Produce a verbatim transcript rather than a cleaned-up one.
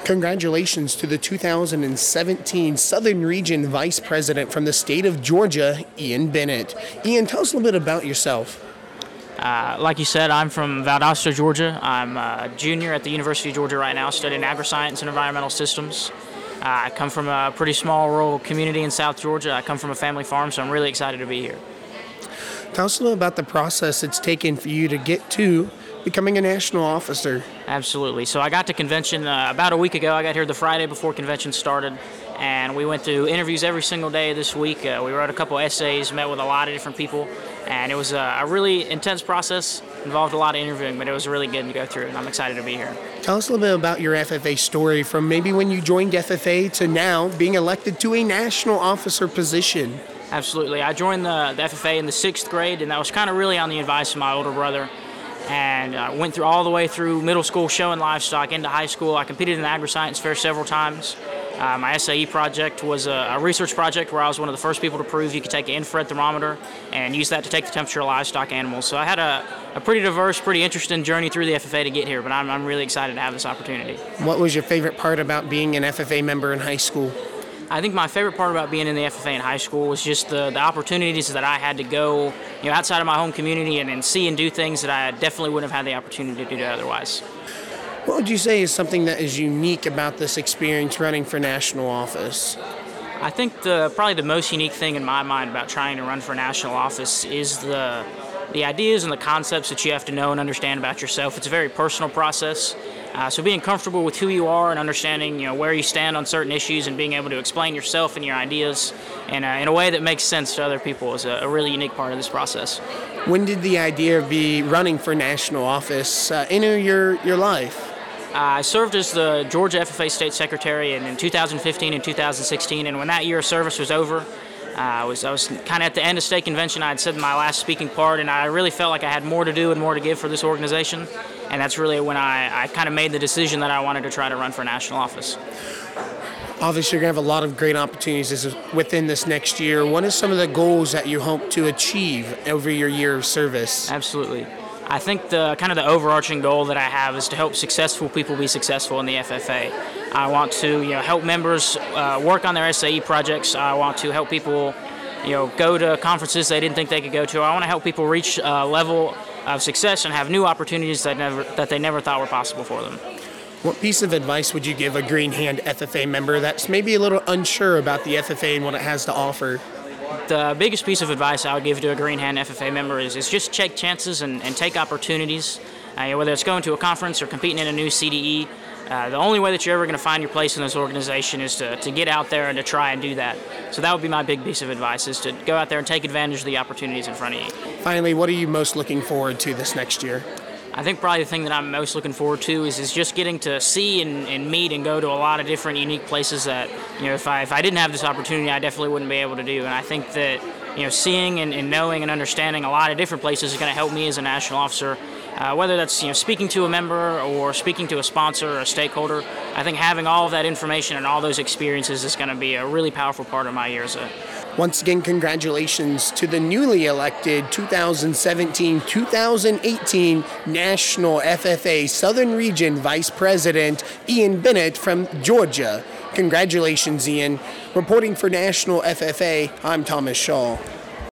Congratulations to the two thousand seventeen Southern Region Vice President from the state of Georgia, Ian Bennett. Ian, tell us a little bit about yourself. Uh, like you said, I'm from Valdosta, Georgia. I'm a junior at the University of Georgia right now, studying agri-science and environmental systems. Uh, I come from a pretty small rural community in South Georgia. I come from a family farm, so I'm really excited to be here. Tell us a little about the process it's taken for you to get to becoming a national officer. Absolutely. So I got to convention uh, about a week ago. I got here the Friday before convention started, and we went through interviews every single day this week. Uh, we wrote a couple essays, met with a lot of different people, and it was a, a really intense process. Involved a lot of interviewing, but it was really good to go through, and I'm excited to be here. Tell us a little bit about your F F A story from maybe when you joined F F A to now being elected to a national officer position. Absolutely. I joined the, the F F A in the sixth grade, and that was kind of really on the advice of my older brother. And I uh, went through all the way through middle school showing livestock into high school. I competed in the agri-science fair several times. Uh, my S A E project was a, a research project where I was one of the first people to prove you could take an infrared thermometer and use that to take the temperature of livestock animals. So I had a, a pretty diverse, pretty interesting journey through the F F A to get here, but I'm, I'm really excited to have this opportunity. What was your favorite part about being an F F A member in high school? I think my favorite part about being in the F F A in high school was just the, the opportunities that I had to go, you know, outside of my home community and, and see and do things that I definitely wouldn't have had the opportunity to do otherwise. What would you say is something that is unique about this experience running for national office? I think the probably the most unique thing in my mind about trying to run for national office is the the ideas and the concepts that you have to know and understand about yourself. It's a very personal process. Uh, so being comfortable with who you are and understanding, you know, where you stand on certain issues and being able to explain yourself and your ideas in a, in a way that makes sense to other people is a, a really unique part of this process. When did the idea of be running for national office uh, enter your, your life? Uh, I served as the Georgia F F A State Secretary in, in two thousand fifteen and two thousand sixteen, and when that year of service was over, Uh, I was I was kind of at the end of state convention. I had said my last speaking part, and I really felt like I had more to do and more to give for this organization. And that's really when I, I kind of made the decision that I wanted to try to run for national office. Obviously, you're going to have a lot of great opportunities within this next year. What are some of the goals that you hope to achieve over your year of service? Absolutely. I think the kind of the overarching goal that I have is to help successful people be successful in the F F A. I want to, you know, help members uh, work on their S A E projects. I want to help people, you know, go to conferences they didn't think they could go to. I want to help people reach a level of success and have new opportunities that never that they never thought were possible for them. What piece of advice would you give a Green Hand F F A member that's maybe a little unsure about the F F A and what it has to offer? The biggest piece of advice I would give to a Green Hand F F A member is, is just take chances and, and take opportunities, uh, you know, whether it's going to a conference or competing in a new C D E. Uh, the only way that you're ever going to find your place in this organization is to, to get out there and to try and do that. So that would be my big piece of advice, is to go out there and take advantage of the opportunities in front of you. Finally, what are you most looking forward to this next year? I think probably the thing that I'm most looking forward to is, is just getting to see and, and meet and go to a lot of different unique places that, you know, if I if I didn't have this opportunity, I definitely wouldn't be able to do. And I think that, you know, seeing and, and knowing and understanding a lot of different places is going to help me as a national officer. Uh, whether that's, you know, speaking to a member or speaking to a sponsor or a stakeholder, I think having all of that information and all those experiences is going to be a really powerful part of my year as a. Once again, congratulations to the newly elected two thousand seventeen two thousand eighteen National F F A Southern Region Vice President Ian Bennett from Georgia. Congratulations, Ian. Reporting for National F F A, I'm Thomas Shaw.